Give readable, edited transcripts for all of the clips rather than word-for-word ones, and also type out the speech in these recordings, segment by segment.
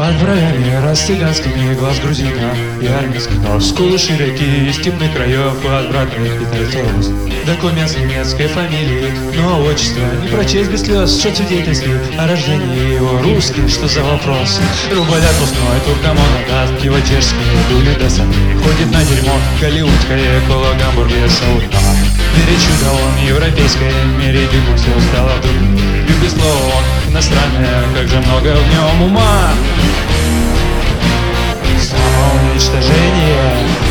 Под бровями расцыганскими глаз грузина и армянского, скулы широки из темных краев подбратных питается. Документ с немецкой фамилией, но отчество не прочесть без слез, что свидетельствует о рождении его. Русский, что за вопрос? Рубль отпускной, туркомона даст его чешские дули до сами. Ходит на дерьмо голливудское, кола гамбургер шаурма. Мире чудо он европейское, в мире дерьмо все стало вдруг. Любит слово он иностранное, как же много в нем ума. Самоуничтожение,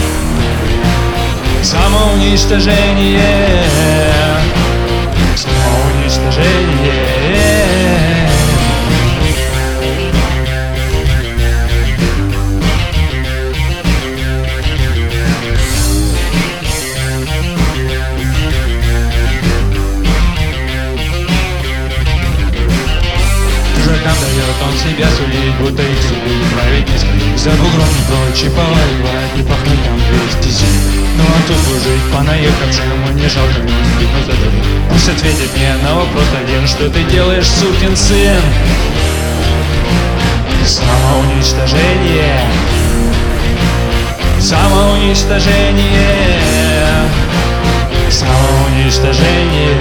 самоуничтожение, самоуничтожение. Жакам дает он себя судить, будто их судьбы править не скрыть. За бугром не прочь и повоевать, не пахнуть там 200 зим. Но он тут жить понаехавшим, ему не жалко ему спину задавить. Пусть ответит мне на вопрос один, что ты делаешь, сукин сын? Самоуничтожение, самоуничтожение, самоуничтожение.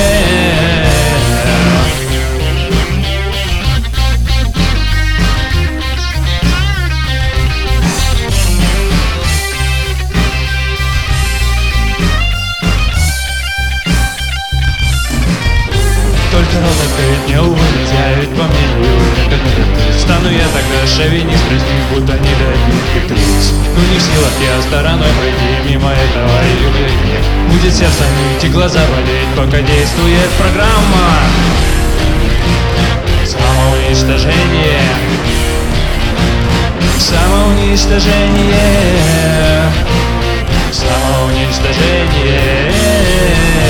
Только рот открыть не вылезает, по мнению некоторых. Стану я тогда шовинист, разнюсь, будто не добит птиц. Но не в силах я стороной пройти мимо этого явления. Будет сердце ныть и глаза болеть, пока действует программа. Самоуничтожение, самоуничтожение, самоуничтожение.